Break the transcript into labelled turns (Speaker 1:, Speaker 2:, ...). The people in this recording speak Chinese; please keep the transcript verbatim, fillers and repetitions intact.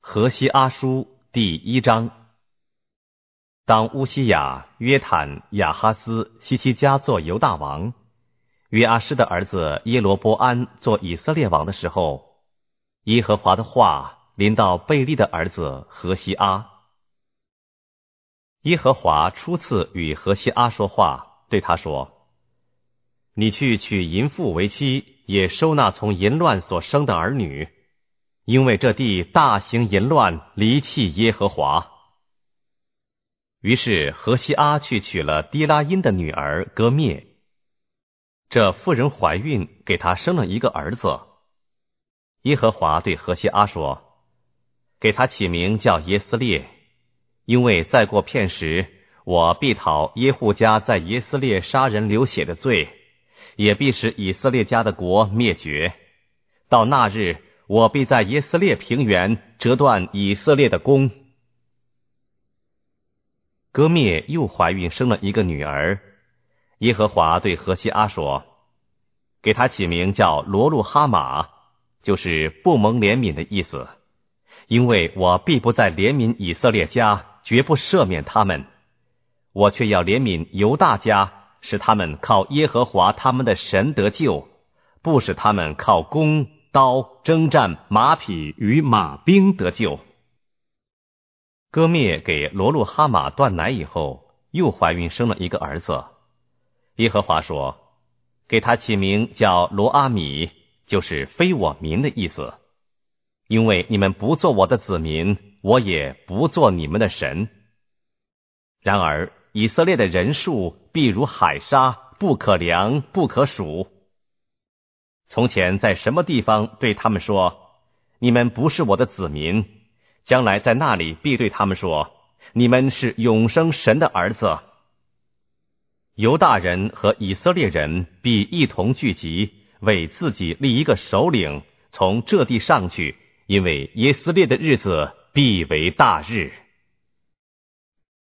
Speaker 1: 何西阿书第一章。当乌西雅、约坦、亚哈斯、希西家做犹大王，约阿施的儿子耶罗波安做以色列王的时候，耶和华的话临到贝利的儿子何西阿。耶和华初次与何西阿说话，对他说：你去娶淫妇为妻，也收纳从淫乱所生的儿女，因为这地大行淫乱，离弃耶和华。于是何西阿去娶了低拉因的女儿歌灭，这妇人怀孕，给他生了一个儿子。耶和华对何西阿说：给他起名叫耶斯列，因为再过片时，我必讨耶户家在耶斯列杀人流血的罪，也必使以色列家的国灭绝。到那日，我必在耶斯列平原折断以色列的弓。歌灭又怀孕生了一个女儿，耶和华对何西阿说：给他起名叫罗路哈玛，就是不蒙怜悯的意思，因为我必不再怜悯以色列家，绝不赦免他们，我却要怜悯犹大家，使他们靠耶和华他们的神得救，不使他们靠弓刀征战马匹与马兵得救。歌灭给罗路哈玛断奶以后，又怀孕生了一个儿子。耶和华说：给他起名叫罗阿米，就是非我民的意思，因为你们不做我的子民，我也不做你们的神。然而以色列的人数必如海沙，不可量不可数。从前在什么地方对他们说，你们不是我的子民，将来在那里必对他们说，你们是永生神的儿子。犹大人和以色列人必一同聚集，为自己立一个首领，从这地上去，因为耶斯列的日子必为大日。